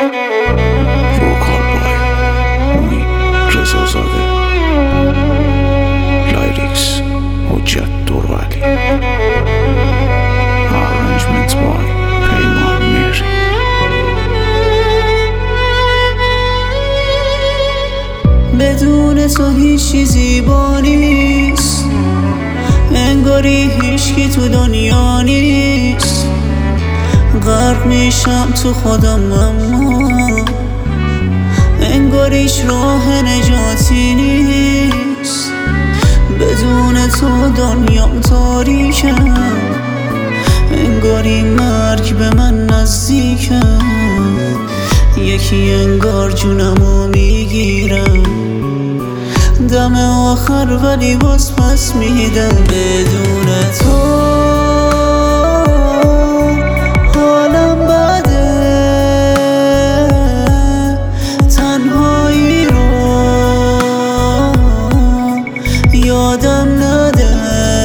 وکال بای امید رضازاده، لایریکس حجت دوروعلی، ارنجمنت بای پیمان مهری. بدون تو هیچ چیزی زیبا نیست، انگاری هیچکی تو دنیا نیست. غرق میشم تو خودم اما انگار هیچ راه نجاتی نیست. بدون تو دنیام تاریکه، انگاری مرگ به من نزدیکه. یکی انگار جونمو میگیره دم آخر، ولی باز پس میدم. بدون تو حالم بده، تنهایی رو یادم نده.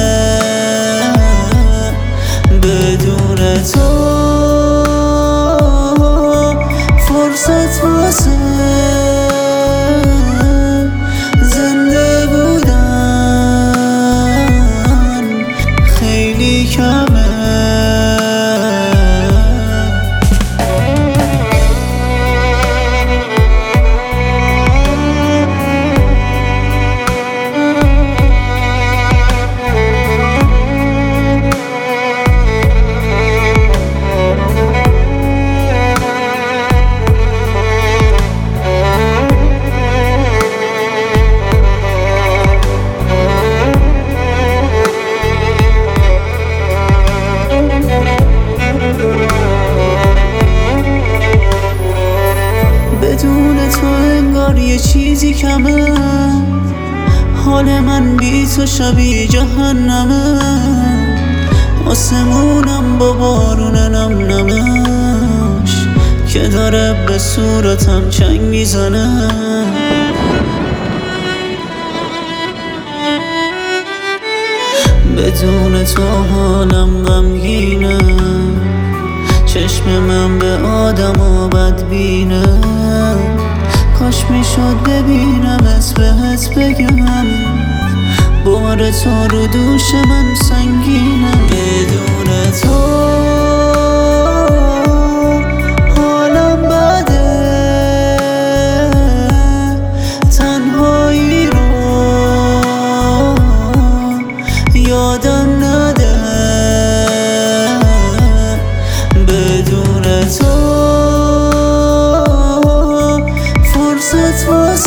بدون تو فرصت واسه زنده بودن خیلی کمه. بدون تو انگار یه چیزی کمه، حال من بی تو شبیه جهنمه. آسمونم با بارون نم نمش که داره به صورتم چنگ میزنه. بدون تو حالم غمگینه، چشم من به آدم و بدبینه. کاش میشد ببینمت بهت بگم، بار تو رو دوش من سنگینه. بدون تو حالم بده، تنهایی رو یادم نده. بدون تو فرصت واسه